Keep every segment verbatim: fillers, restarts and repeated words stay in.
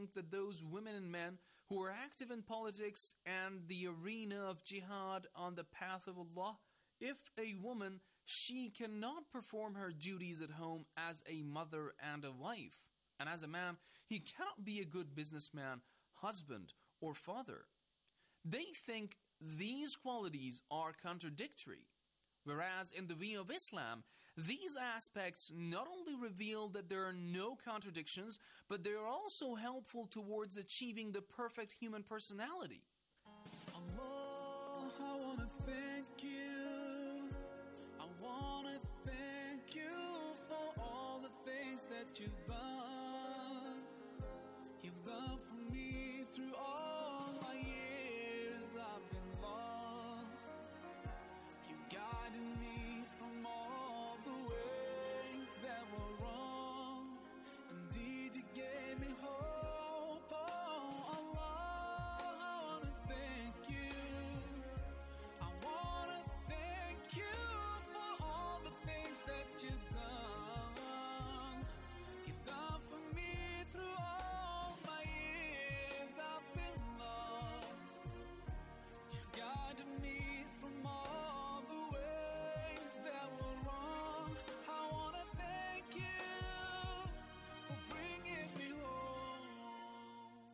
think that those women and men who are active in politics and the arena of jihad on the path of Allah, if a woman, she cannot perform her duties at home as a mother and a wife. And as a man, he cannot be a good businessman, husband, or father. They think these qualities are contradictory. Whereas in the view of Islam, these aspects not only reveal that there are no contradictions, but they are also helpful towards achieving the perfect human personality. Allah, I want to thank you. I want to thank you for all the things that you've done. You've done for me through all my years I've been lost. You guided me from all the ways that were wrong. Indeed, you gave me hope. Oh, Allah, I want to thank you. I want to thank you for all the things that you've done. You've done for me through all my years I've been lost. You've guided me from all the ways that were wrong. I want to thank you for bringing me home.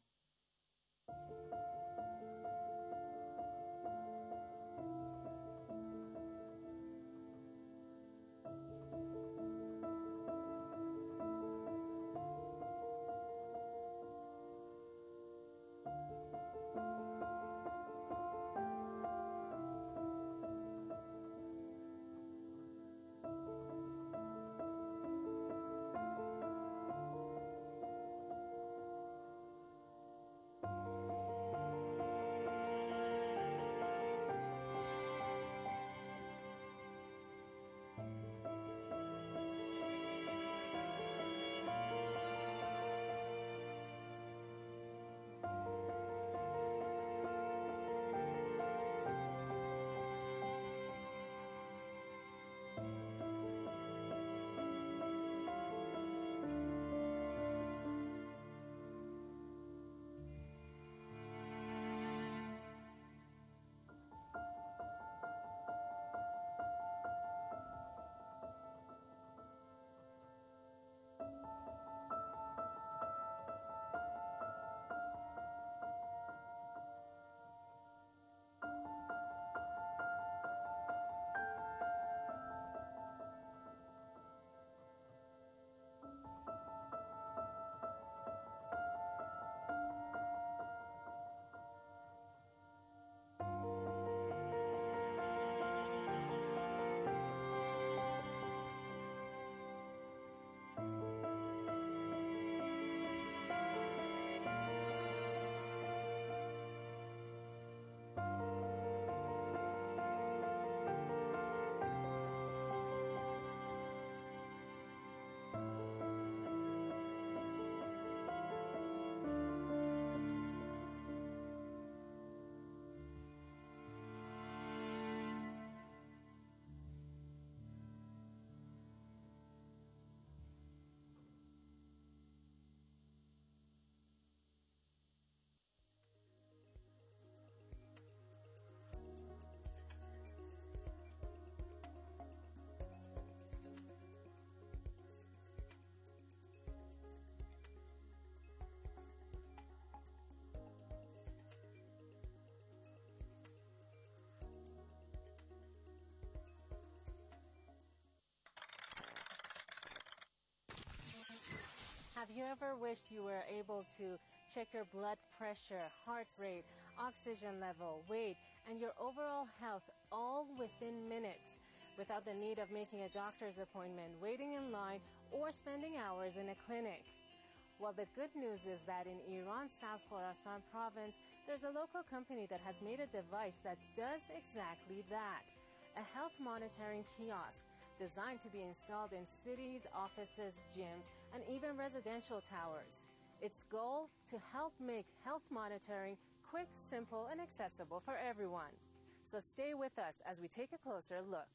Have you ever wished you were able to check your blood pressure, heart rate, oxygen level, weight, and your overall health all within minutes without the need of making a doctor's appointment, waiting in line, or spending hours in a clinic? Well, the good news is that in Iran's South Khorasan province, there's a local company that has made a device that does exactly that. A health monitoring kiosk designed to be installed in cities, offices, gyms, and even residential towers. Its goal, to help make health monitoring quick, simple, and accessible for everyone. So stay with us as we take a closer look.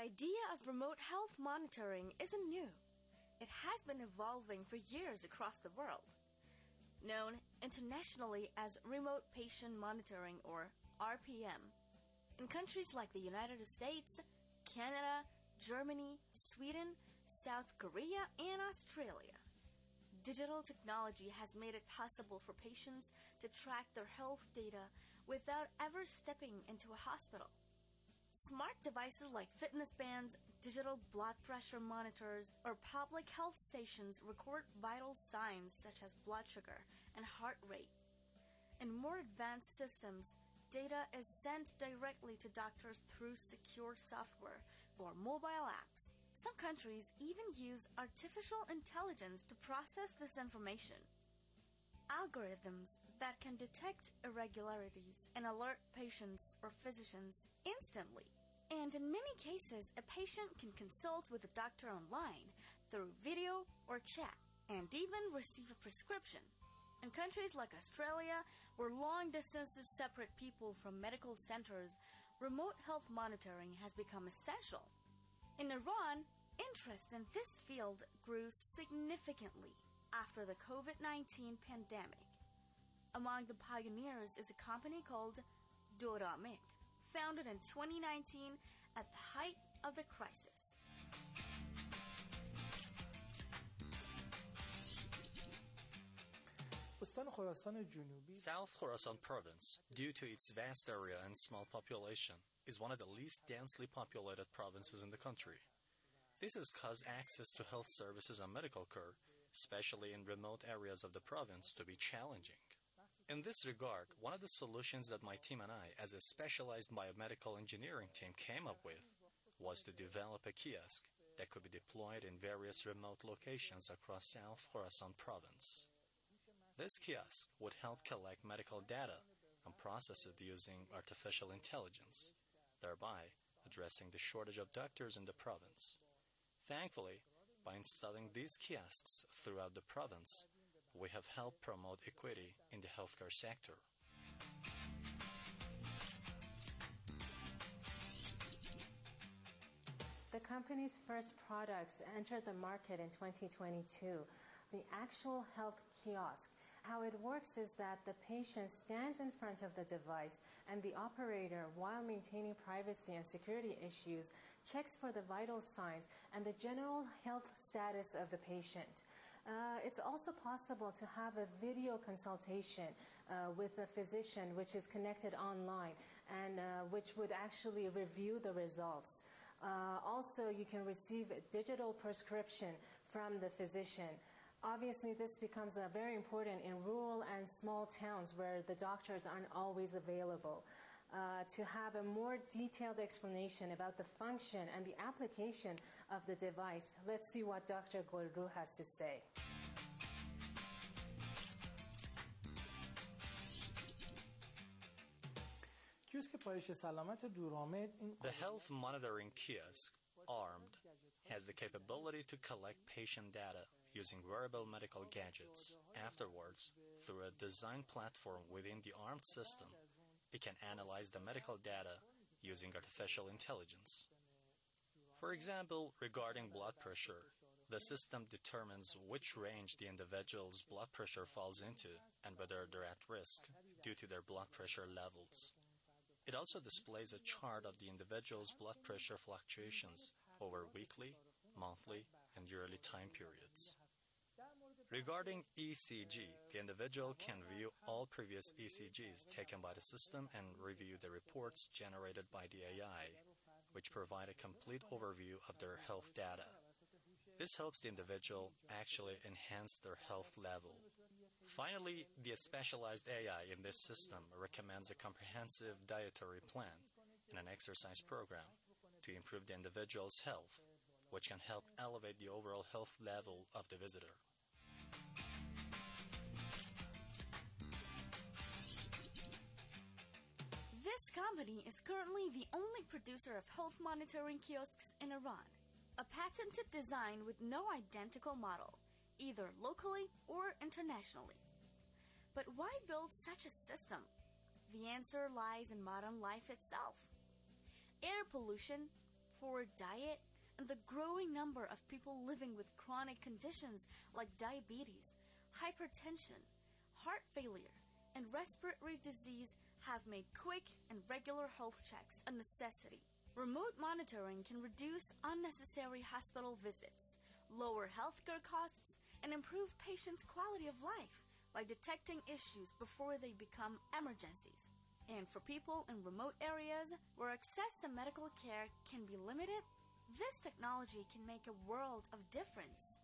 idea of remote health monitoring isn't new. It has been evolving for years across the world. Known internationally as Remote Patient Monitoring, or R P M. In countries like the United States, Canada, Germany, Sweden, South Korea, and Australia, digital technology has made it possible for patients to track their health data without ever stepping into a hospital. Smart devices like fitness bands, digital blood pressure monitors, or public health stations record vital signs such as blood sugar and heart rate. In more advanced systems, data is sent directly to doctors through secure software or mobile apps. Some countries even use artificial intelligence to process this information. Algorithms that can detect irregularities and alert patients or physicians instantly. And in many cases, a patient can consult with a doctor online through video or chat and even receive a prescription. In countries like Australia, where long distances separate people from medical centers, remote health monitoring has become essential. In Iran, interest in this field grew significantly after the COVID nineteen pandemic. Among the pioneers is a company called Doramit, founded in twenty nineteen at the height of the crisis. South Khorasan province, due to its vast area and small population, is one of the least densely populated provinces in the country. This has caused access to health services and medical care, especially in remote areas of the province, to be challenging. In this regard, one of the solutions that my team and I, as a specialized biomedical engineering team, came up with was to develop a kiosk that could be deployed in various remote locations across South Khorasan province. This kiosk would help collect medical data and process it using artificial intelligence, thereby addressing the shortage of doctors in the province. Thankfully, by installing these kiosks throughout the province, we have helped promote equity in the healthcare sector. The company's first products entered the market in twenty twenty-two. The actual health kiosk. How it works is that the patient stands in front of the device and the operator, while maintaining privacy and security issues, checks for the vital signs and the general health status of the patient. Uh, it's also possible to have a video consultation uh, with a physician which is connected online and uh, which would actually review the results. Uh, also, you can receive a digital prescription from the physician. Obviously, this becomes uh, very important in rural and small towns where the doctors aren't always available. Uh, to have a more detailed explanation about the function and the application of the device, let's see what Doctor Golru has to say. The health monitoring kiosk, ARMED, has the capability to collect patient data using wearable medical gadgets. Afterwards, through a design platform within the ARMED system, it can analyze the medical data using artificial intelligence. For example, regarding blood pressure, the system determines which range the individual's blood pressure falls into and whether they're at risk due to their blood pressure levels. It also displays a chart of the individual's blood pressure fluctuations over weekly, monthly, and yearly time periods. Regarding E C G, the individual can view all previous E C Gs taken by the system and review the reports generated by the A I, which provide a complete overview of their health data. This helps the individual actually enhance their health level. Finally, the specialized A I in this system recommends a comprehensive dietary plan and an exercise program to improve the individual's health, which can help elevate the overall health level of the visitor. This company is currently the only producer of health monitoring kiosks in Iran, a patented design with no identical model, either locally or internationally. But why build such a system? The answer lies in modern life itself. Air pollution, poor diet, and the growing number of people living with chronic conditions like diabetes, hypertension, heart failure, and respiratory disease have made quick and regular health checks a necessity. Remote monitoring can reduce unnecessary hospital visits, lower healthcare costs, and improve patients' quality of life by detecting issues before they become emergencies. And for people in remote areas where access to medical care can be limited, this technology can make a world of difference.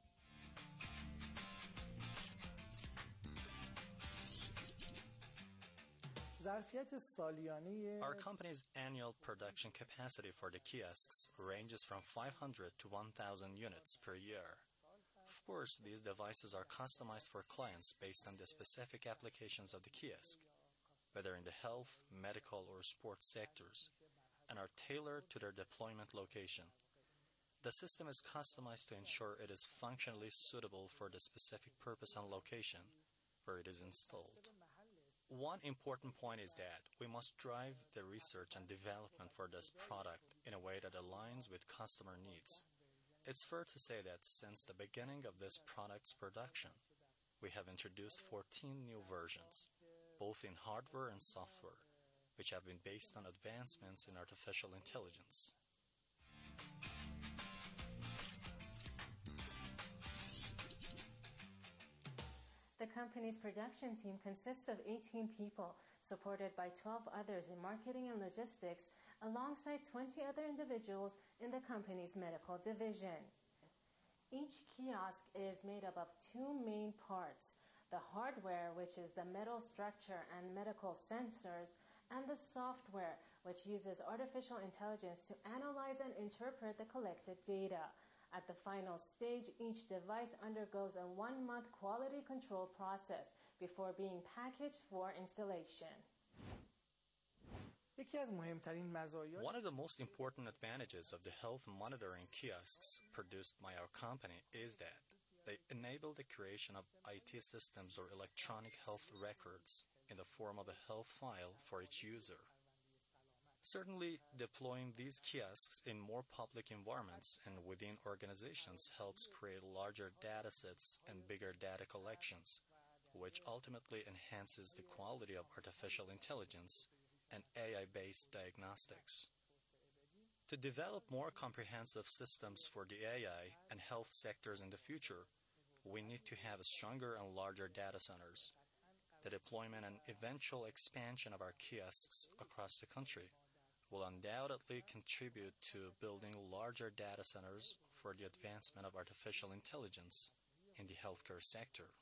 Our company's annual production capacity for the kiosks ranges from five hundred to one thousand units per year. Of course, these devices are customized for clients based on the specific applications of the kiosk, whether in the health, medical, or sports sectors, and are tailored to their deployment location. The system is customized to ensure it is functionally suitable for the specific purpose and location where it is installed. One important point is that we must drive the research and development for this product in a way that aligns with customer needs. It's fair to say that since the beginning of this product's production, we have introduced fourteen new versions, both in hardware and software, which have been based on advancements in artificial intelligence. The company's production team consists of eighteen people, supported by twelve others in marketing and logistics, alongside twenty other individuals in the company's medical division. Each kiosk is made up of two main parts: the hardware, which is the metal structure and medical sensors, and the software, which uses artificial intelligence to analyze and interpret the collected data. At the final stage, each device undergoes a one-month quality control process before being packaged for installation. One of the most important advantages of the health monitoring kiosks produced by our company is that they enable the creation of I T systems or electronic health records in the form of a health file for each user. Certainly, deploying these kiosks in more public environments and within organizations helps create larger data sets and bigger data collections, which ultimately enhances the quality of artificial intelligence and A I-based diagnostics. To develop more comprehensive systems for the A I and health sectors in the future, we need to have stronger and larger data centers. The deployment and eventual expansion of our kiosks across the country will undoubtedly contribute to building larger data centers for the advancement of artificial intelligence in the healthcare sector.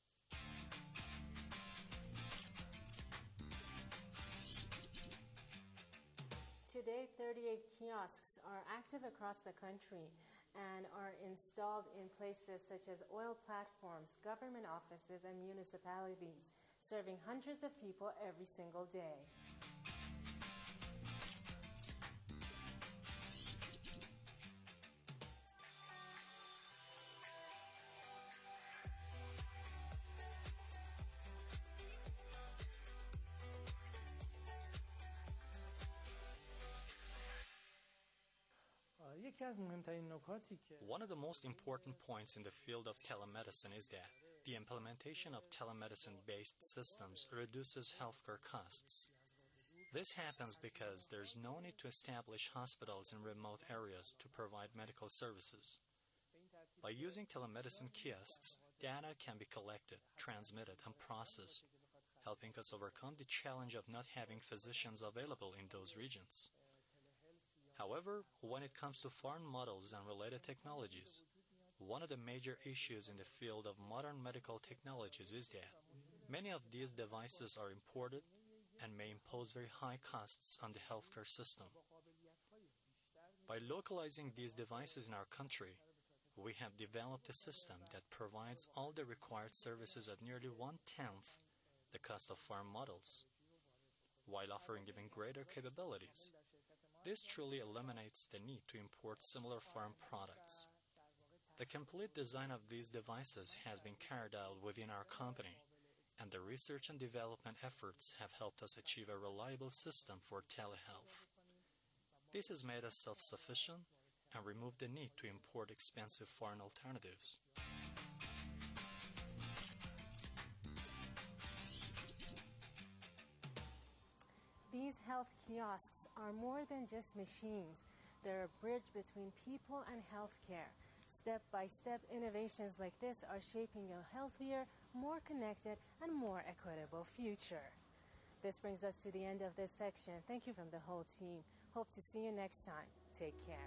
Today, thirty-eight kiosks are active across the country and are installed in places such as oil platforms, government offices, and municipalities, serving hundreds of people every single day. One of the most important points in the field of telemedicine is that the implementation of telemedicine-based systems reduces healthcare costs. This happens because there's no need to establish hospitals in remote areas to provide medical services. By using telemedicine kiosks, data can be collected, transmitted, and processed, helping us overcome the challenge of not having physicians available in those regions. However, when it comes to foreign models and related technologies, one of the major issues in the field of modern medical technologies is that many of these devices are imported and may impose very high costs on the healthcare system. By localizing these devices in our country, we have developed a system that provides all the required services at nearly one-tenth the cost of foreign models, while offering even greater capabilities. This truly eliminates the need to import similar foreign products. The complete design of these devices has been carried out within our company, and the research and development efforts have helped us achieve a reliable system for telehealth. This has made us self-sufficient and removed the need to import expensive foreign alternatives. These health kiosks are more than just machines. They're a bridge between people and healthcare. Step-by-step innovations like this are shaping a healthier, more connected, and more equitable future. This brings us to the end of this section. Thank you from the whole team. Hope to see you next time. Take care.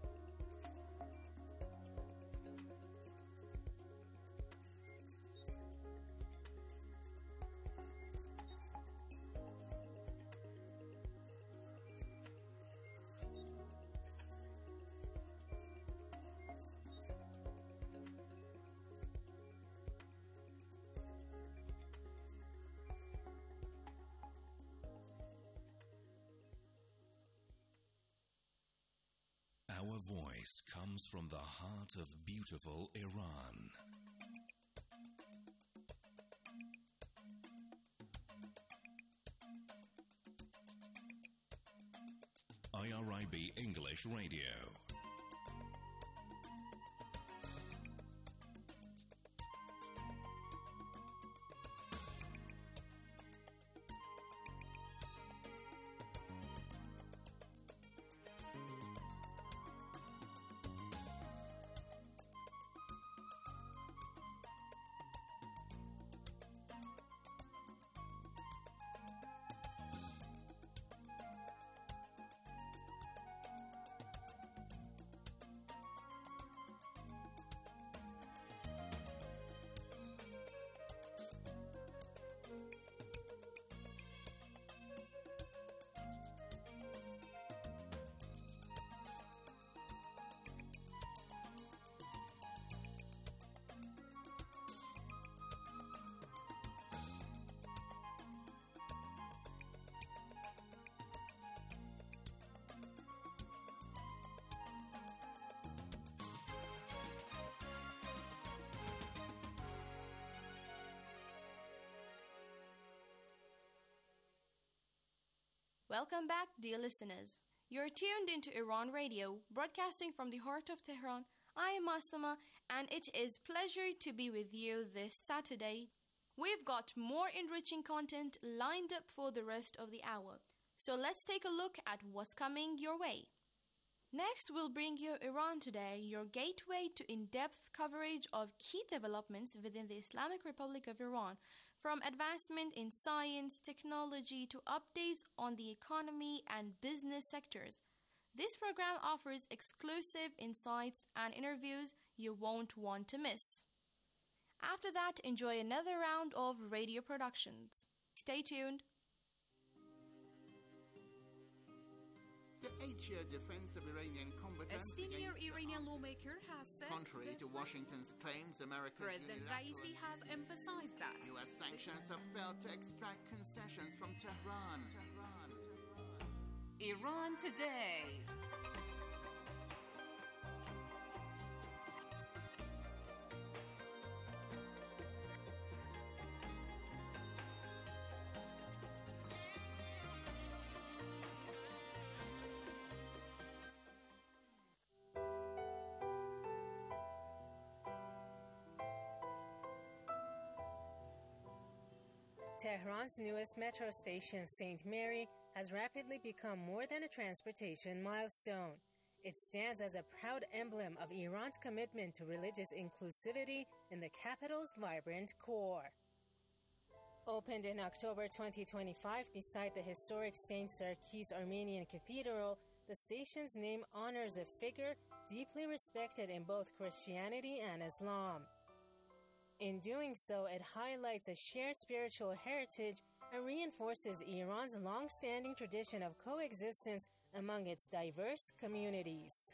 Our voice comes from the heart of beautiful Iran. I R I B English Radio. Welcome back, dear listeners. You're tuned into Iran Radio, broadcasting from the heart of Tehran. I am Masuma, and it is a pleasure to be with you this Saturday. We've got more enriching content lined up for the rest of the hour. So let's take a look at what's coming your way. Next, we'll bring you Iran Today, your gateway to in-depth coverage of key developments within the Islamic Republic of Iran, from advancement in science, technology, to updates on the economy and business sectors. This program offers exclusive insights and interviews you won't want to miss. After that, enjoy another round of radio productions. Stay tuned. The eight-year defense of Iranian combatants A senior against Iranian the lawmaker has said contrary to Washington's claims, America's President Raisi has emphasized that U S sanctions have failed to extract concessions from Tehran. Tehran. Iran Today. Tehran's newest metro station, Saint Mary, has rapidly become more than a transportation milestone. It stands as a proud emblem of Iran's commitment to religious inclusivity in the capital's vibrant core. Opened in October twenty twenty-five beside the historic Saint Sarkis Armenian Cathedral, the station's name honors a figure deeply respected in both Christianity and Islam. In doing so, it highlights a shared spiritual heritage and reinforces Iran's long-standing tradition of coexistence among its diverse communities.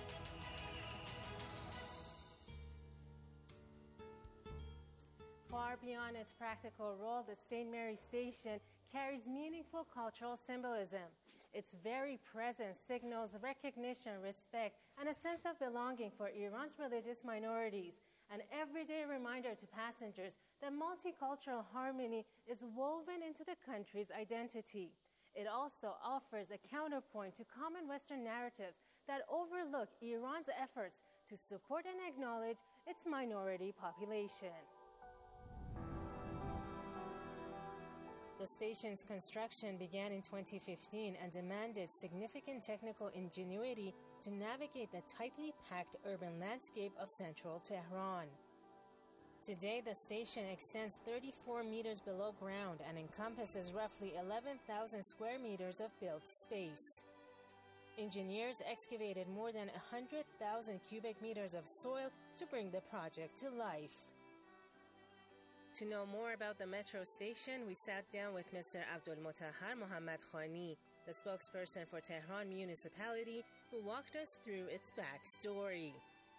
Far Far beyond its practical role, the Saint Mary Station carries meaningful cultural symbolism. Its very presence signals recognition, respect, and a sense of belonging for Iran's religious minorities, an everyday reminder to passengers that multicultural harmony is woven into the country's identity. It also offers a counterpoint to common Western narratives that overlook Iran's efforts to support and acknowledge its minority population. The station's construction began in twenty fifteen and demanded significant technical ingenuity to navigate the tightly packed urban landscape of central Tehran. Today, the station extends thirty-four meters below ground and encompasses roughly eleven thousand square meters of built space. Engineers excavated more than one hundred thousand cubic meters of soil to bring the project to life. To know more about the metro station, we sat down with Mister Abdulmotahhar Mohammad Khani, the spokesperson for Tehran municipality, who walked us through its backstory.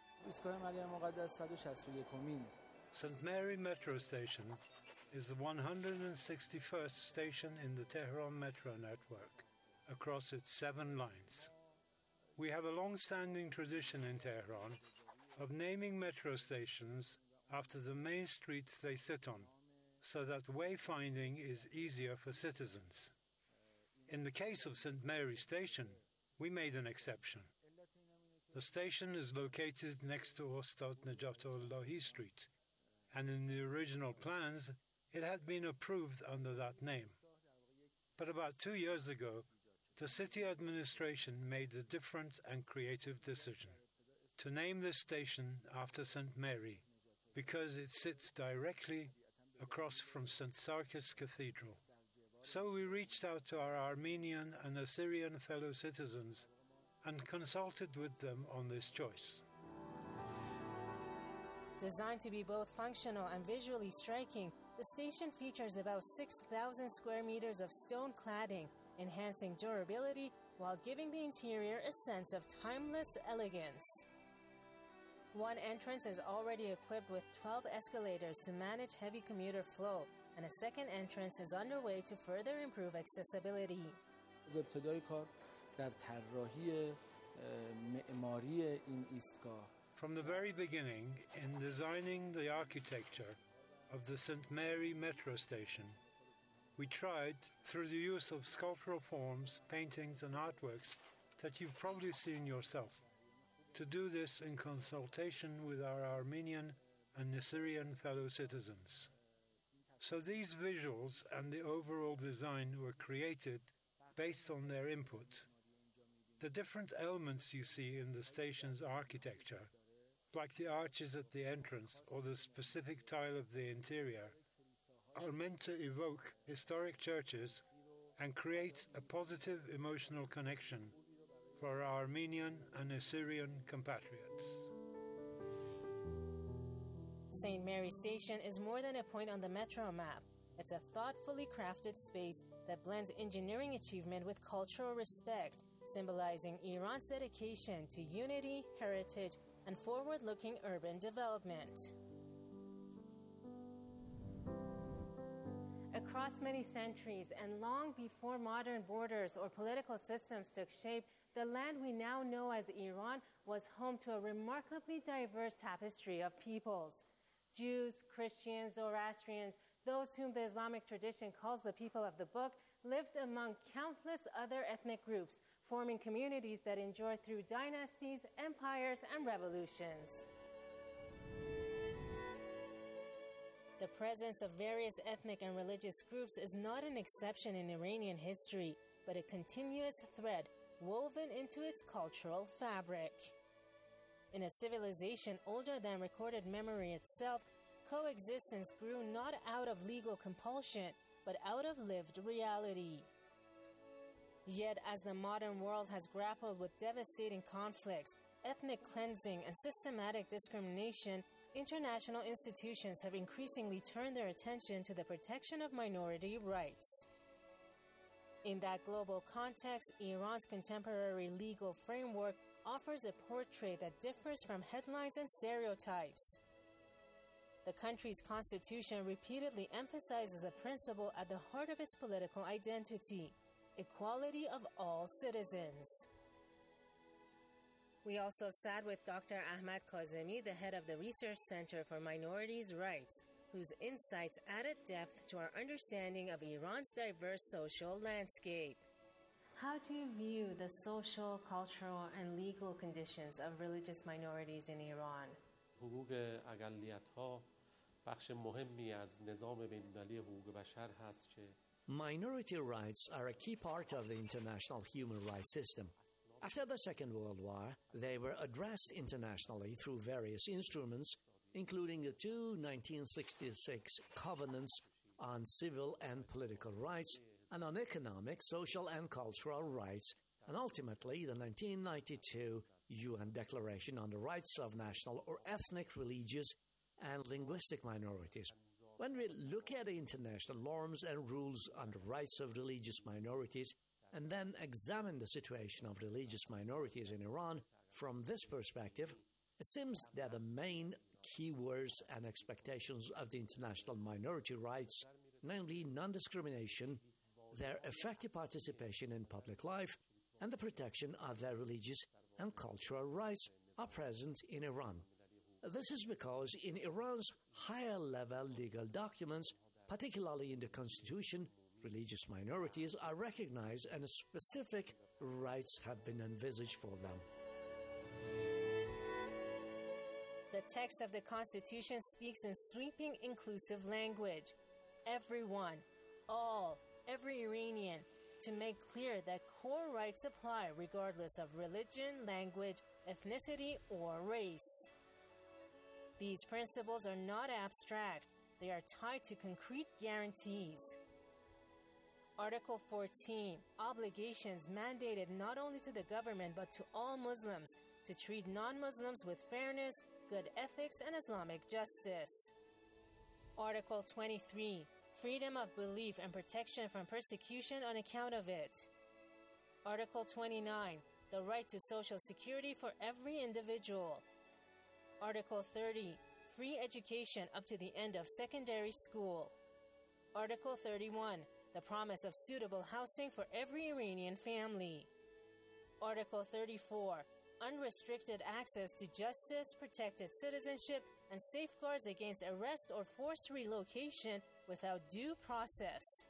Saint Mary Metro Station is the one hundred sixty-first station in the Tehran Metro network, across its seven lines. We have a long-standing tradition in Tehran of naming metro stations after the main streets they sit on, so that wayfinding is easier for citizens. In the case of Saint Mary Station, we made an exception. The station is located next to Ostad Najatullahi Street, and in the original plans, it had been approved under that name. But about two years ago, the city administration made a different and creative decision to name this station after Saint Mary, because it sits directly across from Saint Sarkis Cathedral. So we reached out to our Armenian and Assyrian fellow citizens and consulted with them on this choice. Designed to be both functional and visually striking, the station features about six thousand square meters of stone cladding, enhancing durability while giving the interior a sense of timeless elegance. One entrance is already equipped with twelve escalators to manage heavy commuter flow, and a second entrance is underway to further improve accessibility. From the very beginning, in designing the architecture of the Saint Mary Metro Station, we tried, through the use of sculptural forms, paintings, and artworks that you've probably seen yourself, to do this in consultation with our Armenian and Assyrian fellow citizens. So these visuals and the overall design were created based on their input. The different elements you see in the station's architecture, like the arches at the entrance or the specific tile of the interior, are meant to evoke historic churches and create a positive emotional connection for our Armenian and Assyrian compatriots. Saint Mary Station is more than a point on the metro map. It's a thoughtfully crafted space that blends engineering achievement with cultural respect, symbolizing Iran's dedication to unity, heritage, and forward-looking urban development. Across many centuries and long before modern borders or political systems took shape, the land we now know as Iran was home to a remarkably diverse tapestry of peoples. Jews, Christians, Zoroastrians, those whom the Islamic tradition calls the people of the book, lived among countless other ethnic groups, forming communities that endured through dynasties, empires, and revolutions. The presence of various ethnic and religious groups is not an exception in Iranian history, but a continuous thread woven into its cultural fabric. In a civilization older than recorded memory itself, coexistence grew not out of legal compulsion, but out of lived reality. Yet, as the modern world has grappled with devastating conflicts, ethnic cleansing, and systematic discrimination, international institutions have increasingly turned their attention to the protection of minority rights. In that global context, Iran's contemporary legal framework offers a portrait that differs from headlines and stereotypes. The country's constitution repeatedly emphasizes a principle at the heart of its political identity: equality of all citizens. We also sat with Doctor Ahmad Kazemi, the head of the Research Center for Minorities' Rights, whose insights added depth to our understanding of Iran's diverse social landscape. How do you view the social, cultural, and legal conditions of religious minorities in Iran? حقوق اقلیت‌ها بخش مهمی از نظام بین‌المللی حقوق بشر هست که Minority rights are a key part of the international human rights system. After the Second World War, they were addressed internationally through various instruments, including the two nineteen sixty-six covenants on civil and political rights and on economic, social, and cultural rights, and ultimately the nineteen ninety-two U N Declaration on the Rights of National or Ethnic, Religious, and Linguistic Minorities. When we look at the international norms and rules on the rights of religious minorities, and then examine the situation of religious minorities in Iran from this perspective, it seems that the main keywords and expectations of the international minority rights, namely non-discrimination, their effective participation in public life, and the protection of their religious and cultural rights, are present in Iran. This is because in Iran's higher-level legal documents, particularly in the Constitution, religious minorities are recognized and specific rights have been envisaged for them. The text of the Constitution speaks in sweeping, inclusive language. Everyone, all, every Iranian, to make clear that core rights apply regardless of religion, language, ethnicity, or race. These principles are not abstract. They are tied to concrete guarantees. Article fourteen, obligations mandated not only to the government but to all Muslims to treat non-Muslims with fairness, good ethics, and Islamic justice. Article twenty-three, freedom of belief and protection from persecution on account of it. Article twenty-nine, the right to social security for every individual. Article thirty, free education up to the end of secondary school. Article thirty-one, the promise of suitable housing for every Iranian family. Article thirty-four, unrestricted access to justice, protected citizenship, and safeguards against arrest or forced relocation without due process.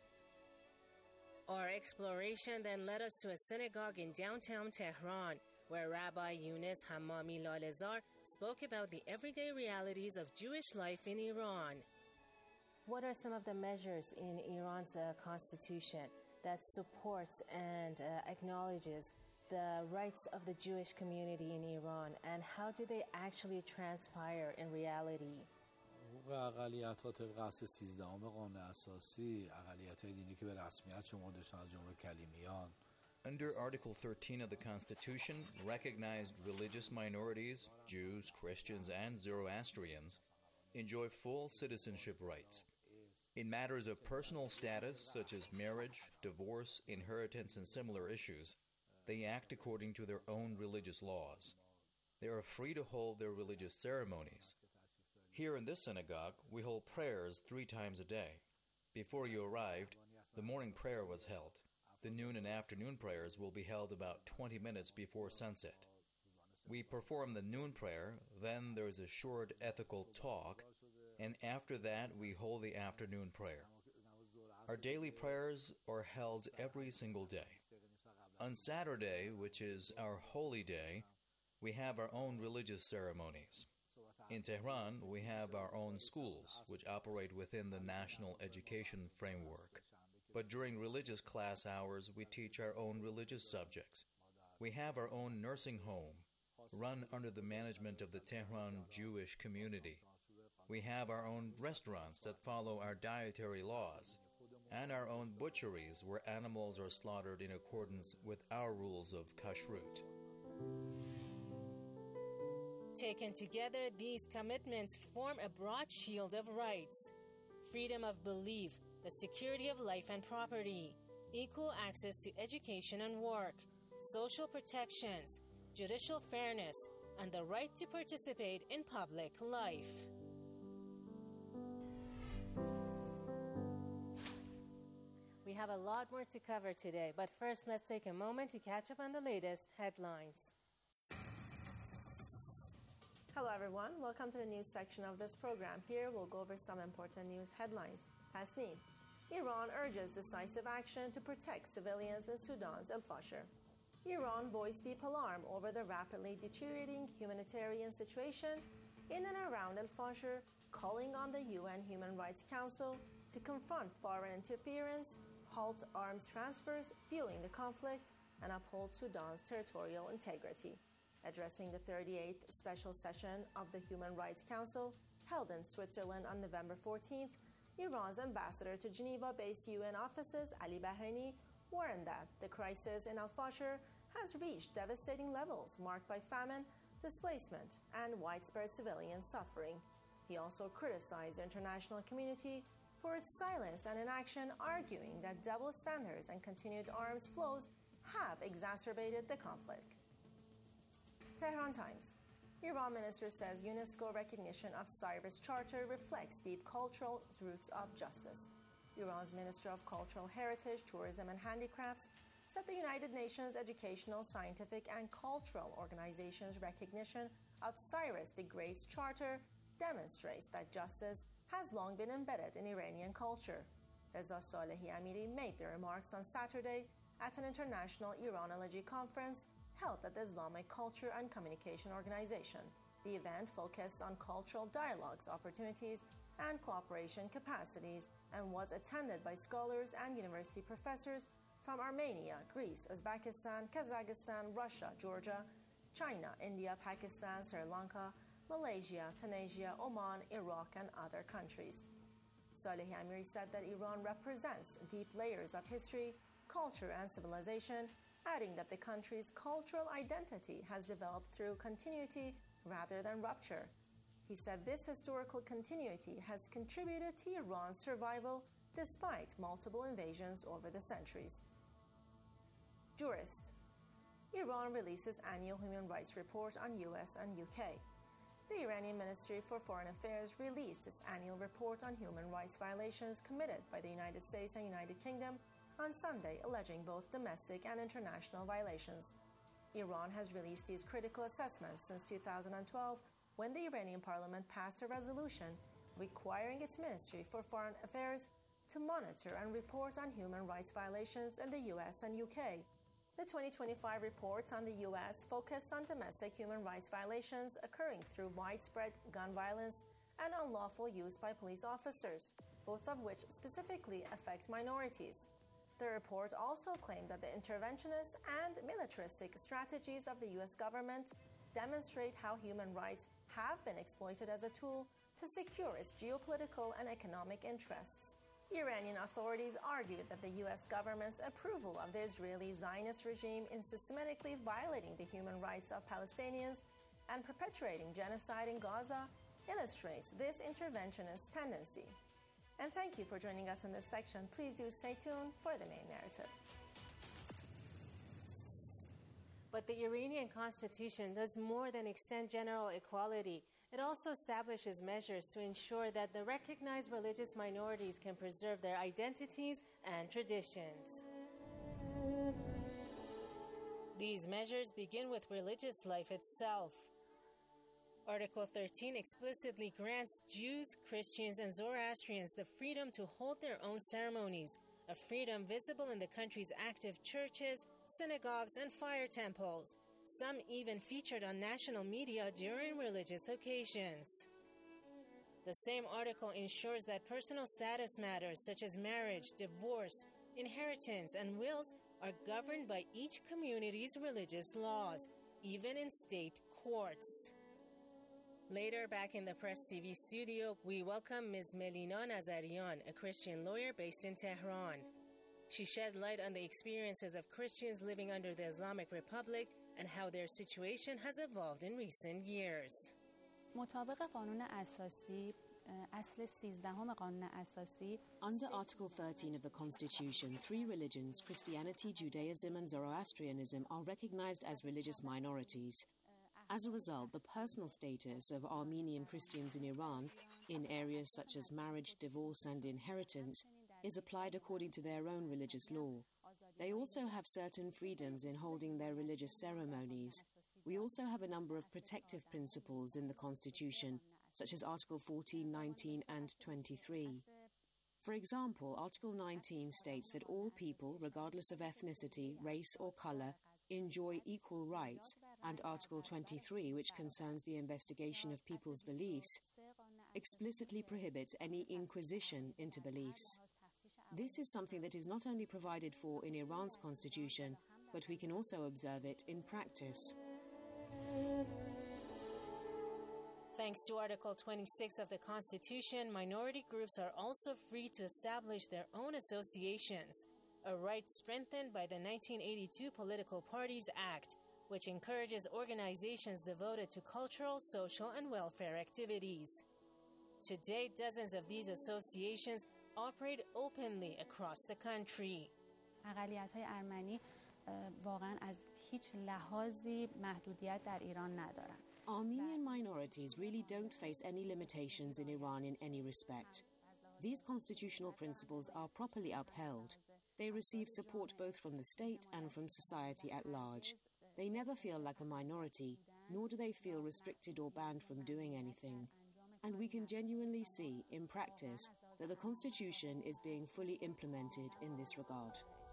Our exploration then led us to a synagogue in downtown Tehran, where Rabbi Yunus Hammami Lalezar spoke about the everyday realities of Jewish life in Iran. What are some of the measures in Iran's uh, constitution that supports and uh, acknowledges the rights of the Jewish community in Iran, and how do they actually transpire in reality? حقوق اقلیت‌ها طبق اصل سیزدهم قانون اساسی اقلیت‌های دینی که به رسمیت شمرده شدن از جمله کلیمیان. Under Article thirteen of the Constitution, recognized religious minorities, Jews, Christians, and Zoroastrians, enjoy full citizenship rights. In matters of personal status, such as marriage, divorce, inheritance, and similar issues, they act according to their own religious laws. They are free to hold their religious ceremonies. Here in this synagogue, we hold prayers three times a day. Before you arrived, the morning prayer was held. The noon and afternoon prayers will be held about twenty minutes before sunset. We perform the noon prayer, then there is a short ethical talk, and after that we hold the afternoon prayer. Our daily prayers are held every single day. On Saturday, which is our holy day, we have our own religious ceremonies. In Tehran, we have our own schools, which operate within the national education framework. But during religious class hours, we teach our own religious subjects. We have our own nursing home, run under the management of the Tehran Jewish community. We have our own restaurants that follow our dietary laws, and our own butcheries where animals are slaughtered in accordance with our rules of kashrut. Taken together, these commitments form a broad shield of rights: freedom of belief, the security of life and property, equal access to education and work, social protections, judicial fairness, and the right to participate in public life. have a lot more to cover today, but first let's take a moment to catch up on the latest headlines. Hello everyone, welcome to the news section of this program. Here we'll go over some important news headlines. Tasneem. Iran urges decisive action to protect civilians in Sudan's Al-Fasher. Iran voiced deep alarm over the rapidly deteriorating humanitarian situation in and around Al-Fasher, calling on the U N Human Rights Council to confront foreign interference, halt arms transfers fueling the conflict, and uphold Sudan's territorial integrity. Addressing the thirty-eighth special session of the Human Rights Council, held in Switzerland on November fourteenth, Iran's ambassador to Geneva-based U N offices, Ali Bahraini, warned that the crisis in Al-Fasher has reached devastating levels marked by famine, displacement, and widespread civilian suffering. He also criticized the international community for its silence and inaction, arguing that double standards and continued arms flows have exacerbated the conflict. Tehran Times. Iran minister says UNESCO recognition of Cyrus Charter reflects deep cultural roots of justice. Iran's Minister of Cultural Heritage, Tourism and Handicrafts said the United Nations Educational, Scientific and Cultural Organization's recognition of Cyrus the Great's Charter demonstrates that justice has long been embedded in Iranian culture. Reza Salehi Amiri made the remarks on Saturday at an international Iranology conference held at the Islamic Culture and Communication Organization. The event focused on cultural dialogues, opportunities, and cooperation capacities and was attended by scholars and university professors from Armenia, Greece, Uzbekistan, Kazakhstan, Russia, Georgia, China, India, Pakistan, Sri Lanka, Malaysia, Tunisia, Oman, Iraq, and other countries. Salehi Amiri said that Iran represents deep layers of history, culture, and civilization, adding that the country's cultural identity has developed through continuity rather than rupture. He said this historical continuity has contributed to Iran's survival despite multiple invasions over the centuries. Jurist. Iran releases annual human rights report on U S and U K. The Iranian Ministry for Foreign Affairs released its annual report on human rights violations committed by the United States and United Kingdom on Sunday, alleging both domestic and international violations. Iran has released these critical assessments since two thousand twelve, when the Iranian parliament passed a resolution requiring its Ministry for Foreign Affairs to monitor and report on human rights violations in the U S and U K. The twenty twenty-five report on the U S focused on domestic human rights violations occurring through widespread gun violence and unlawful use by police officers, both of which specifically affect minorities. The report also claimed that the interventionist and militaristic strategies of the U S government demonstrate how human rights have been exploited as a tool to secure its geopolitical and economic interests. Iranian authorities argued that the U S government's approval of the Israeli Zionist regime in systematically violating the human rights of Palestinians and perpetuating genocide in Gaza illustrates this interventionist tendency. And thank you for joining us in this section. Please do stay tuned for the main narrative. But the Iranian constitution does more than extend general equality. It also establishes measures to ensure that the recognized religious minorities can preserve their identities and traditions. These measures begin with religious life itself. Article thirteen explicitly grants Jews, Christians, and Zoroastrians the freedom to hold their own ceremonies, a freedom visible in the country's active churches, synagogues, and fire temples, some even featured on national media during religious occasions. The same article ensures that personal status matters such as marriage, divorce, inheritance, and wills are governed by each community's religious laws, even in state courts. Later, back in the Press T V studio, we welcome Miz Melina Nazarian, a Christian lawyer based in Tehran. She shed light on the experiences of Christians living under the Islamic Republic and how their situation has evolved in recent years. مطابق قانون اساسی اصل سیزدهم قانون اساسی Under Article thirteen of the Constitution, three religions, Christianity, Judaism, and Zoroastrianism, are recognized as religious minorities. As a result, the personal status of Armenian Christians in Iran, in areas such as marriage, divorce, and inheritance, is applied according to their own religious law. They also have certain freedoms in holding their religious ceremonies. We also have a number of protective principles in the Constitution, such as Article fourteen, nineteen, and twenty-three. For example, Article nineteen states that all people, regardless of ethnicity, race, or color, enjoy equal rights, and Article twenty-three, which concerns the investigation of people's beliefs, explicitly prohibits any inquisition into beliefs. This is something that is not only provided for in Iran's constitution, but we can also observe it in practice. Thanks to Article twenty-six of the Constitution, minority groups are also free to establish their own associations, a right strengthened by the nineteen eighty-two Political Parties Act, which encourages organizations devoted to cultural, social, and welfare activities. Today, dozens of these associations operate openly across the country. اقلیت‌های ارمنی واقعاً از هیچ لحاظی محدودیت در ایران ندارند. Armenian minorities really don't face any limitations in Iran in any respect. These constitutional principles are properly upheld. They receive support both from the state and from society at large. They never feel like a minority, nor do they feel restricted or banned from doing anything. And we can genuinely see, in practice, that the Constitution is being fully implemented in this regard.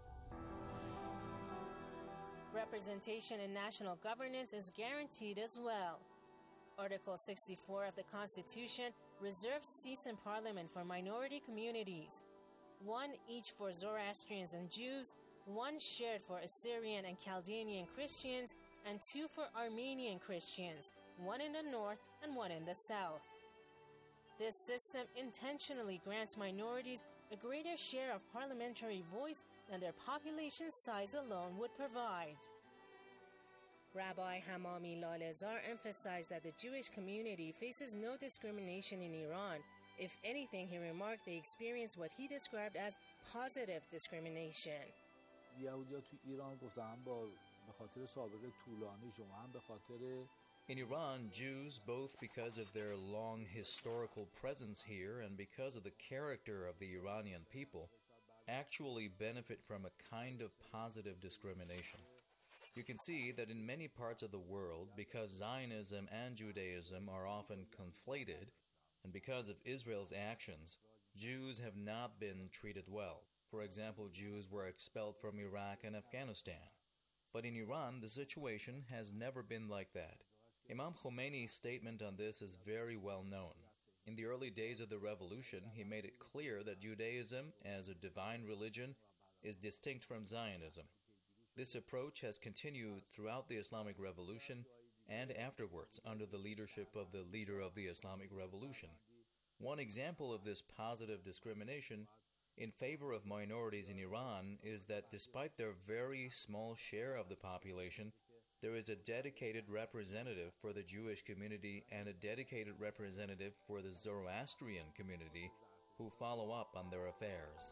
Representation in national governance is guaranteed as well. Article sixty-four of the Constitution reserves seats in parliament for minority communities, one each for Zoroastrians and Jews, one shared for Assyrian and Chaldean Christians, and two for Armenian Christians, one in the north and one in the south. This system intentionally grants minorities a greater share of parliamentary voice than their population size alone would provide. Rabbi Hamami Lalezar emphasized that the Jewish community faces no discrimination in Iran. If anything, he remarked they experience what he described as positive discrimination. یهودی‌ها تو ایران گفتم با به خاطر سابقه طولانیشون هم به خاطر In Iran, Jews, both because of their long historical presence here and because of the character of the Iranian people, actually benefit from a kind of positive discrimination. You can see that in many parts of the world, because Zionism and Judaism are often conflated, and because of Israel's actions, Jews have not been treated well. For example, Jews were expelled from Iraq and Afghanistan. But in Iran, the situation has never been like that. Imam Khomeini's statement on this is very well known. In the early days of the revolution, he made it clear that Judaism, as a divine religion, is distinct from Zionism. This approach has continued throughout the Islamic Revolution and afterwards under the leadership of the leader of the Islamic Revolution. One example of this positive discrimination in favor of minorities in Iran is that despite their very small share of the population, there is a dedicated representative for the Jewish community and a dedicated representative for the Zoroastrian community who follow up on their affairs.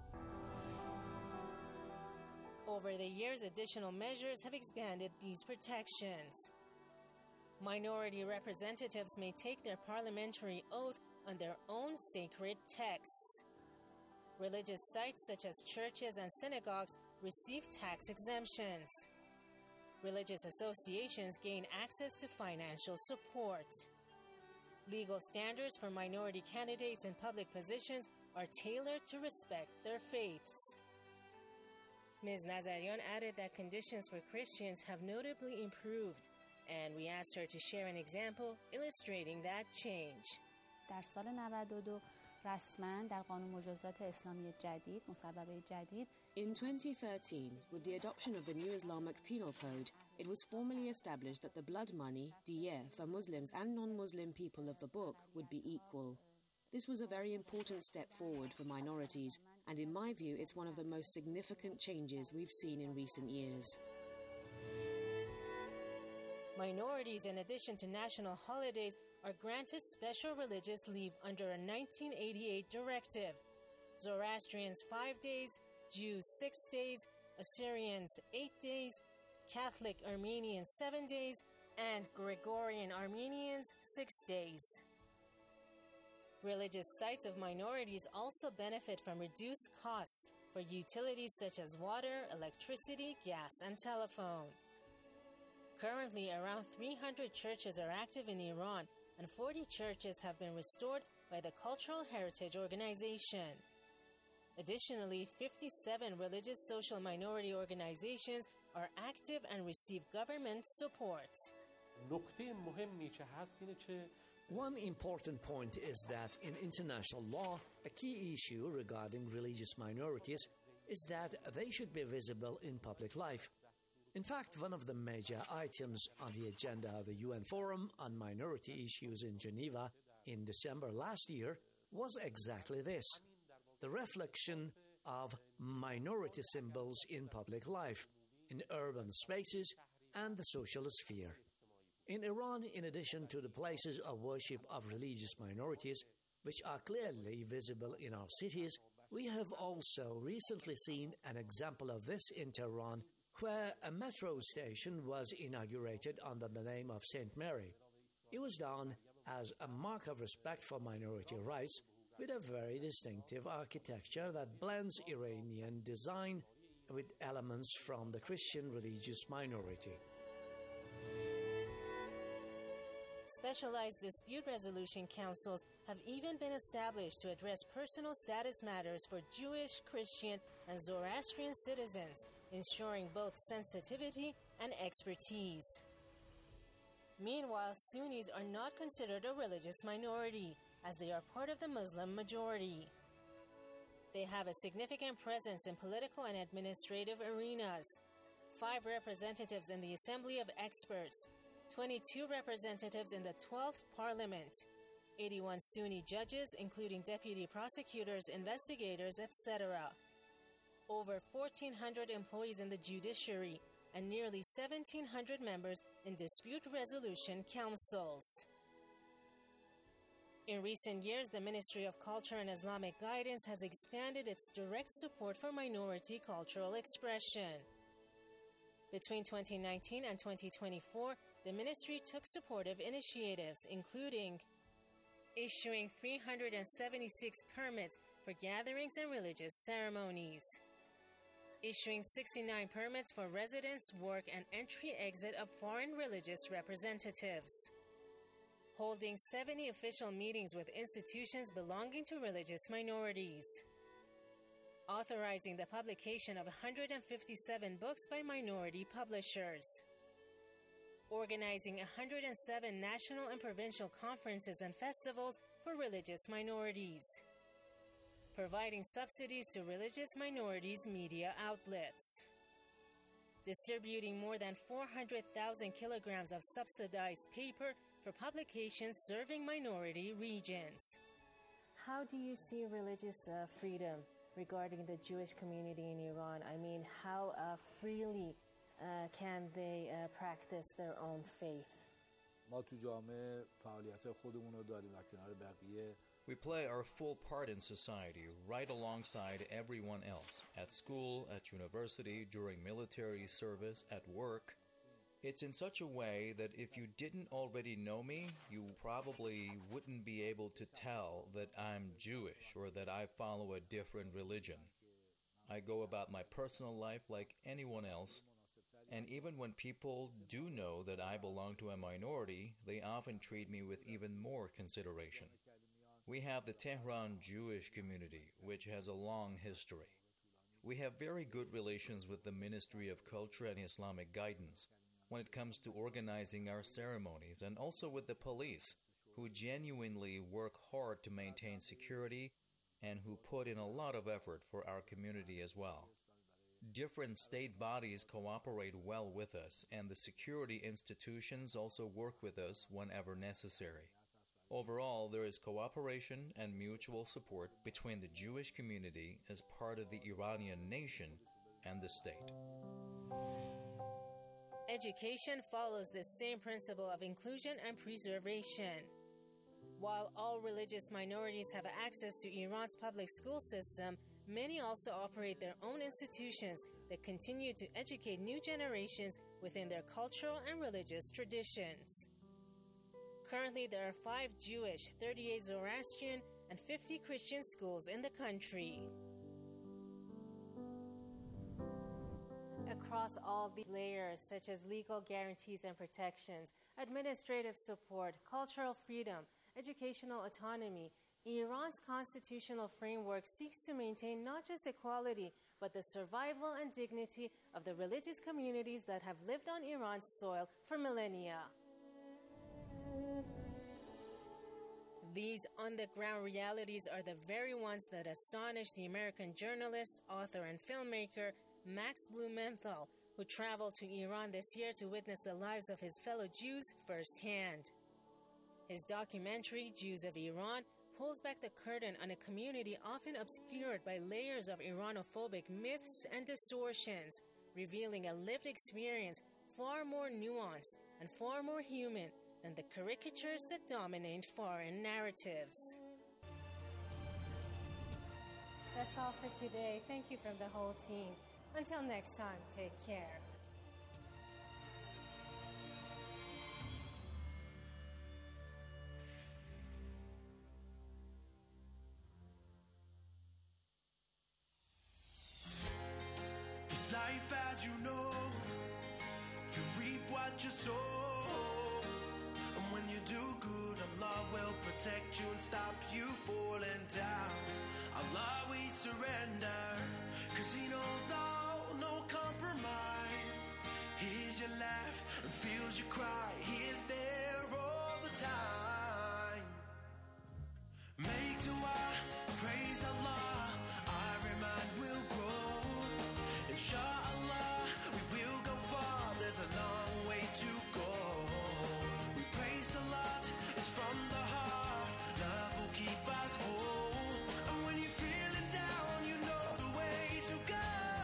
Over the years, additional measures have expanded these protections. Minority representatives may take their parliamentary oath on their own sacred texts. Religious sites such as churches and synagogues receive tax exemptions. Religious associations gain access to financial support. Legal standards for minority candidates in public positions are tailored to respect their faiths. Miz Nazarian added that conditions for Christians have notably improved, and we asked her to share an example illustrating that change. در سال نود و دو رسما در قانون مجازات اسلامی جدید مصوبه جدید In twenty thirteen, with the adoption of the new Islamic Penal Code, it was formally established that the blood money, diyah, for Muslims and non-Muslim people of the book would be equal. This was a very important step forward for minorities, and in my view, it's one of the most significant changes we've seen in recent years. Minorities, in addition to national holidays, are granted special religious leave under a nineteen eighty-eight directive. Zoroastrians five days, Jews six days, Assyrians eight days, Catholic Armenians seven days, and Gregorian Armenians six days. Religious sites of minorities also benefit from reduced costs for utilities such as water, electricity, gas, and telephone. Currently, around three hundred churches are active in Iran, and forty churches have been restored by the Cultural Heritage Organization. Additionally, fifty-seven religious social minority organizations are active and receive government support. نکته مهمی که هست اینه که One important point is that in international law, a key issue regarding religious minorities is that they should be visible in public life. In fact, one of the major items on the agenda of the U N Forum on Minority Issues in Geneva in December last year was exactly this: the reflection of minority symbols in public life, in urban spaces, and the social sphere. In Iran, in addition to the places of worship of religious minorities, which are clearly visible in our cities, we have also recently seen an example of this in Tehran, where a metro station was inaugurated under the name of Saint Mary. It was done as a mark of respect for minority rights, with a very distinctive architecture that blends Iranian design with elements from the Christian religious minority. Specialized dispute resolution councils have even been established to address personal status matters for Jewish, Christian, and Zoroastrian citizens, ensuring both sensitivity and expertise. Meanwhile, Sunnis are not considered a religious minority, as they are part of the Muslim majority. They have a significant presence in political and administrative arenas. Five representatives in the Assembly of Experts, twenty-two representatives in the twelfth Parliament, eighty-one Sunni judges, including deputy prosecutors, investigators, et cetera, over fourteen hundred employees in the judiciary, and nearly seventeen hundred members in dispute resolution councils. In recent years, the Ministry of Culture and Islamic Guidance has expanded its direct support for minority cultural expression. Between twenty nineteen and twenty twenty-four, the ministry took supportive initiatives, including issuing three hundred seventy-six permits for gatherings and religious ceremonies, issuing sixty-nine permits for residence, work, and entry-exit of foreign religious representatives, holding seventy official meetings with institutions belonging to religious minorities, authorizing the publication of one hundred fifty-seven books by minority publishers, organizing one hundred seven national and provincial conferences and festivals for religious minorities, providing subsidies to religious minorities' media outlets, distributing more than four hundred thousand kilograms of subsidized paper for publications serving minority regions. How do you see religious uh, freedom regarding the Jewish community in Iran? I mean, how uh, freely uh, can they uh, practice their own faith? ما تو جامعه فعالیت خودمون رو داریم و کنار بقیه. We play our full part in society right alongside everyone else, at school, at university, during military service, at work. It's in such a way that if you didn't already know me, you probably wouldn't be able to tell that I'm Jewish or that I follow a different religion. I go about my personal life like anyone else, and even when people do know that I belong to a minority, they often treat me with even more consideration. We have the Tehran Jewish community, which has a long history. We have very good relations with the Ministry of Culture and Islamic Guidance when it comes to organizing our ceremonies, and also with the police, who genuinely work hard to maintain security and who put in a lot of effort for our community as well. Different state bodies cooperate well with us, and the security institutions also work with us whenever necessary. Overall, there is cooperation and mutual support between the Jewish community as part of the Iranian nation and the state. Education follows the same principle of inclusion and preservation. While all religious minorities have access to Iran's public school system, many also operate their own institutions that continue to educate new generations within their cultural and religious traditions. Currently, there are five Jewish, thirty-eight Zoroastrian, and fifty Christian schools in the country. Across all these layers, such as legal guarantees and protections, administrative support, cultural freedom, educational autonomy, Iran's constitutional framework seeks to maintain not just equality, but the survival and dignity of the religious communities that have lived on Iran's soil for millennia. These on-the-ground realities are the very ones that astonished the American journalist, author, and filmmaker Max Blumenthal, who traveled to Iran this year to witness the lives of his fellow Jews firsthand. His documentary, Jews of Iran, pulls back the curtain on a community often obscured by layers of Iranophobic myths and distortions, revealing a lived experience far more nuanced and far more human than the caricatures that dominate foreign narratives. That's all for today. Thank you from the whole team. Until next time, take care. This life as you know, you reap what you sow. And when you do good, Allah will protect you and stop you falling down. Allah, we surrender, cause He knows all, no compromise. Hears your laugh and feels you cry. He is there all the time. Make dua, praise Allah, our iman will grow. Inshallah, we will go far, there's a long way to go. We pray salat, it's from the heart, love will keep us whole. And when you're feeling down, you know the way to go.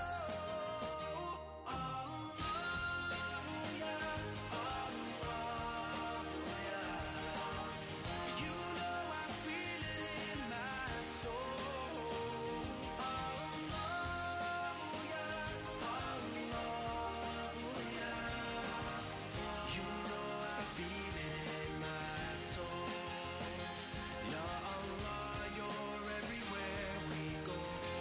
Allah, yeah, Allah, yeah. You know I feel it in my soul. Allah, yeah, Allah, yeah. You know I feel it in my soul. Ya Allah, you're everywhere we go.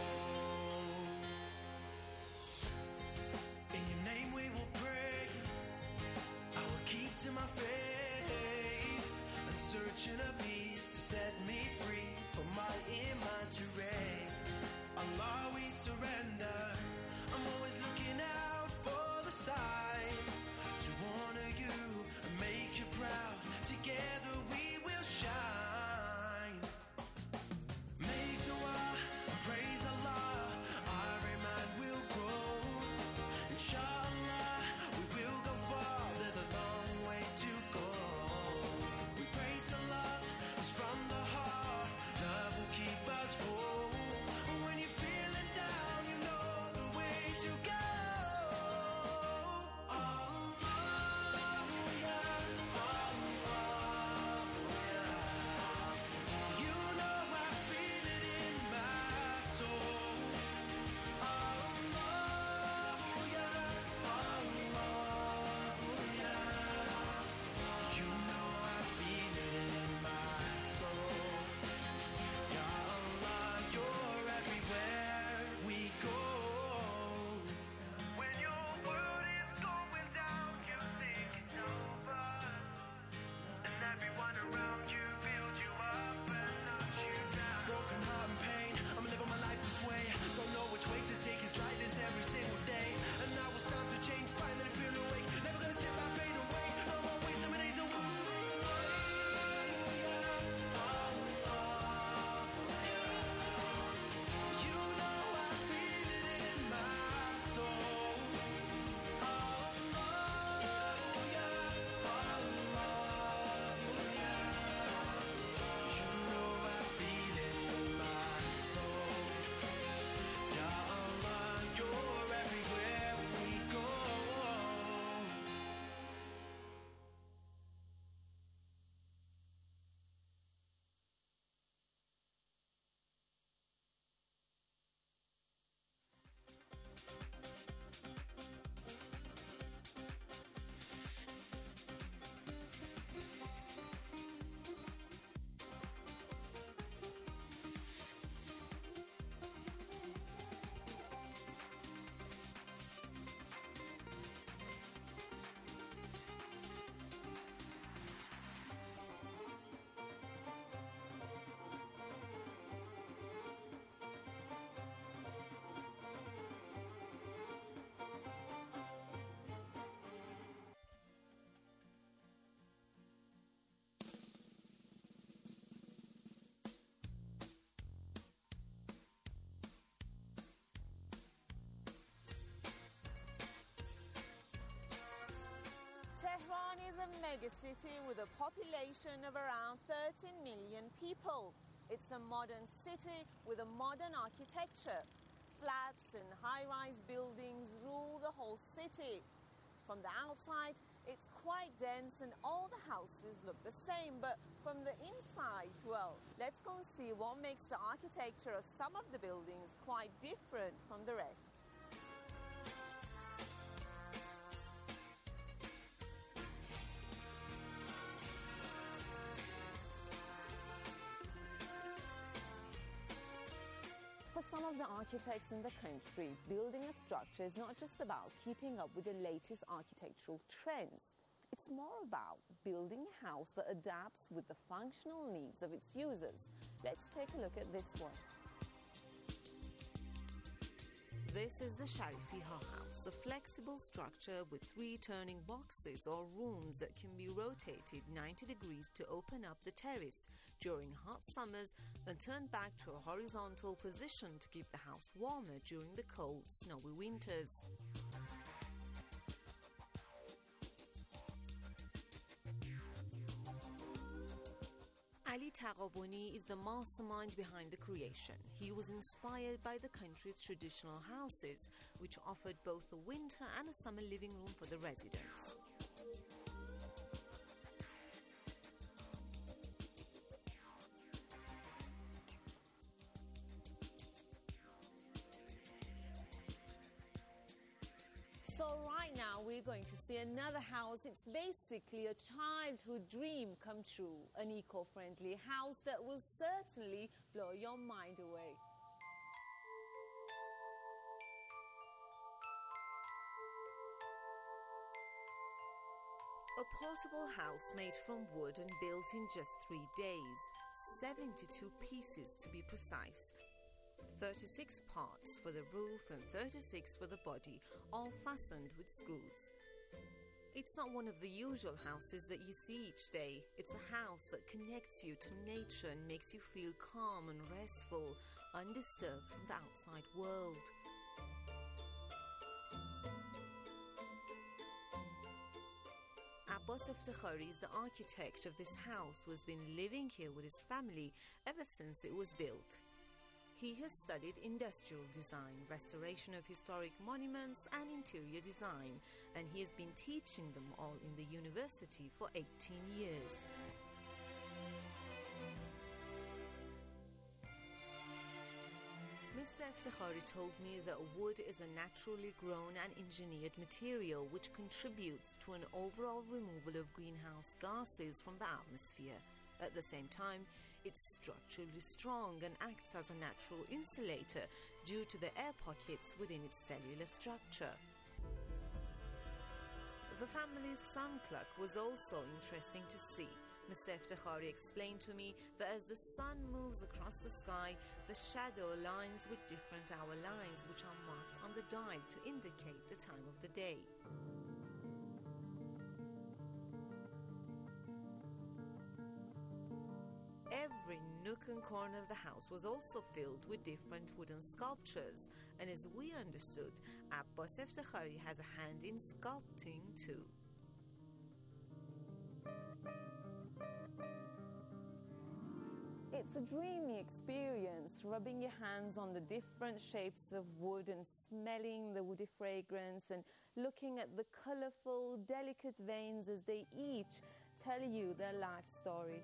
In your name we will pray. I will keep to my faith and searching a beast to set me free for my iman to raise. Allah, we surrender. I'm always looking out for the sign to honor you and make you proud. Together we will shine. Make dua, praise Allah, our iman will grow. Inshallah, we will go far, there's a long way to go. We pray salat, it's from the heart, love will keep us whole. When you're feeling down, you know the way to go. megacity with a population of around thirteen million people. It's a modern city with a modern architecture. Flats and high-rise buildings rule the whole city. From the outside, it's quite dense and all the houses look the same, but from the inside, well, let's go and see what makes the architecture of some of the buildings quite different from the rest. For some of the architects in the country, building a structure is not just about keeping up with the latest architectural trends. It's more about building a house that adapts with the functional needs of its users. Let's take a look at this one. This is the Sharifiha house, a flexible structure with three turning boxes or rooms that can be rotated ninety degrees to open up the terrace during hot summers and turn back to a horizontal position to keep the house warmer during the cold, snowy winters. Ali Taghabuni is the mastermind behind the creation. He was inspired by the country's traditional houses, which offered both a winter and a summer living room for the residents. So right now we're going to see another house. It's basically a childhood dream come true. An eco-friendly house that will certainly blow your mind away. A portable house made from wood and built in just three days. seventy-two pieces to be precise. thirty-six parts for the roof and thirty-six for the body, all fastened with screws. It's not one of the usual houses that you see each day. It's a house that connects you to nature and makes you feel calm and restful, undisturbed from the outside world. Abbas Eftekhari is the architect of this house, who has been living here with his family ever since it was built. He has studied industrial design, restoration of historic monuments and interior design, and he has been teaching them all in the university for eighteen years. Mister Eftekhari told me that wood is a naturally grown and engineered material which contributes to an overall removal of greenhouse gases from the atmosphere. At the same time, it's structurally strong and acts as a natural insulator due to the air pockets within its cellular structure. The family's sun clock was also interesting to see. Mister Eftekhari explained to me that as the sun moves across the sky, the shadow aligns with different hour lines which are marked on the dial to indicate the time of the day. Every nook and corner of the house was also filled with different wooden sculptures, and as we understood, Abbas Eftekhari has a hand in sculpting too. It's a dreamy experience, rubbing your hands on the different shapes of wood and smelling the woody fragrance and looking at the colorful, delicate veins as they each tell you their life story.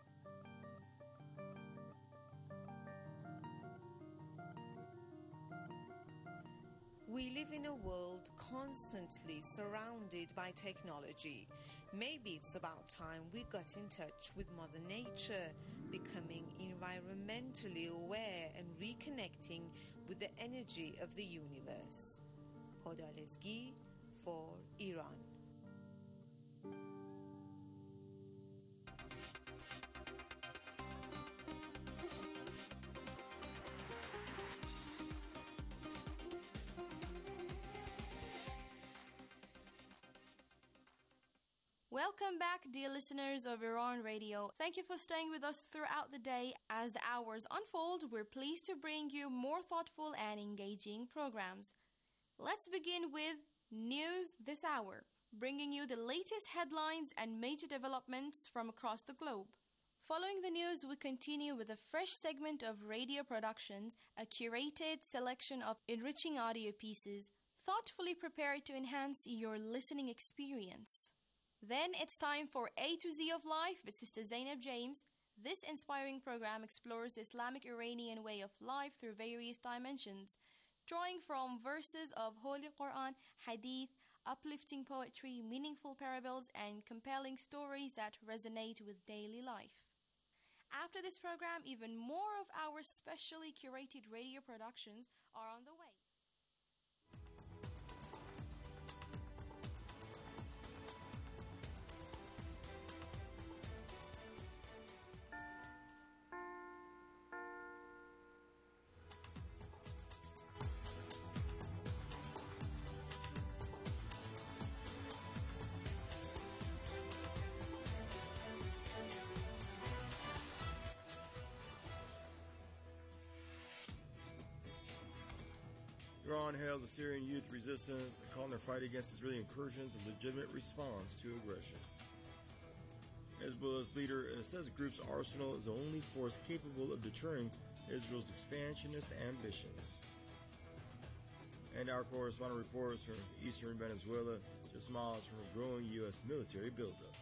We live in a world constantly surrounded by technology. Maybe it's about time we got in touch with Mother Nature, becoming environmentally aware and reconnecting with the energy of the universe. Hodalezgi for Iran. Welcome back, dear listeners of Iran Radio. Thank you for staying with us throughout the day. As the hours unfold, we're pleased to bring you more thoughtful and engaging programs. Let's begin with News This Hour. bringing you the latest headlines and major developments from across the globe. Following the news, we continue with a fresh segment of radio productions, a curated selection of enriching audio pieces, thoughtfully prepared to enhance your listening experience. Then it's time for A to Z of Life with Sister Zainab James. This inspiring program explores the Islamic Iranian way of life through various dimensions, drawing from verses of Holy Quran, Hadith, uplifting poetry, meaningful parables, and compelling stories that resonate with daily life. After this program, even more of our specially curated radio productions are on the way. Iran hails the Syrian youth resistance, calling their fight against Israeli incursions a legitimate response to aggression. Hezbollah's leader says the group's arsenal is the only force capable of deterring Israel's expansionist ambitions. And our correspondent reports from eastern Venezuela, just miles from a growing U S military buildup.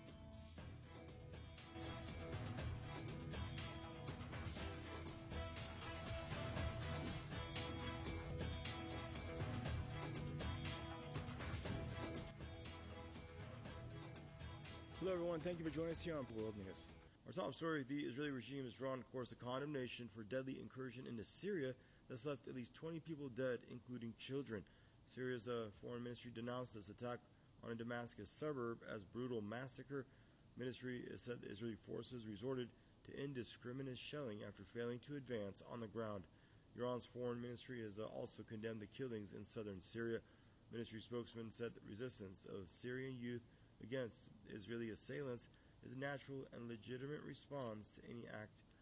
Hello everyone, thank you for joining us here on World News. Our top story, the Israeli regime has drawn, of course, a condemnation for deadly incursion into Syria that's left at least twenty people dead, including children. Syria's uh, foreign ministry denounced this attack on a Damascus suburb as brutal massacre. Ministry has said the Israeli forces resorted to indiscriminate shelling after failing to advance on the ground. Iran's foreign ministry has uh, also condemned the killings in southern Syria. Ministry spokesman said the resistance of Syrian youth against Israeli assailants is a natural and legitimate response to any act